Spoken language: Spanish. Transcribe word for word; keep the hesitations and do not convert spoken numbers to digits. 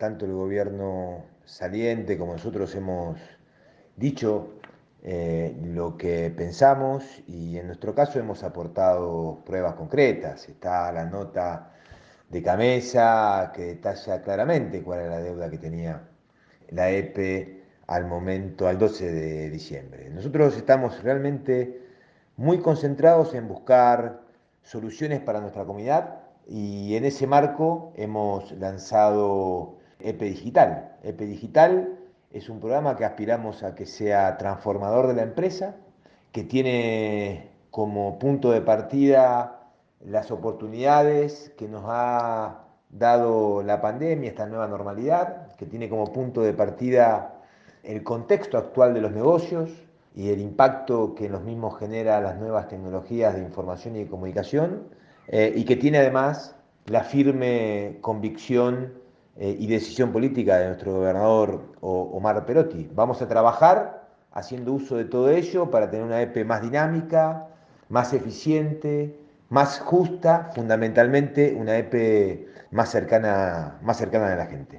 tanto el gobierno saliente como nosotros hemos dicho eh, lo que pensamos y en nuestro caso hemos aportado pruebas concretas. Está la nota de Camesa que detalla claramente cuál era la deuda que tenía la E P E al momento, al doce de diciembre. Nosotros estamos realmente muy concentrados en buscar soluciones para nuestra comunidad y en ese marco hemos lanzado E P E Digital. E P E Digital es un programa que aspiramos a que sea transformador de la empresa, que tiene como punto de partida las oportunidades que nos ha dado la pandemia, esta nueva normalidad, que tiene como punto de partida el contexto actual de los negocios y el impacto que en los mismos genera las nuevas tecnologías de información y de comunicación, eh, y que tiene además la firme convicción eh, y decisión política de nuestro gobernador Omar Perotti. Vamos a trabajar haciendo uso de todo ello para tener una E P E más dinámica, más eficiente, más justa, fundamentalmente una E P E más cercana, más cercana a la gente.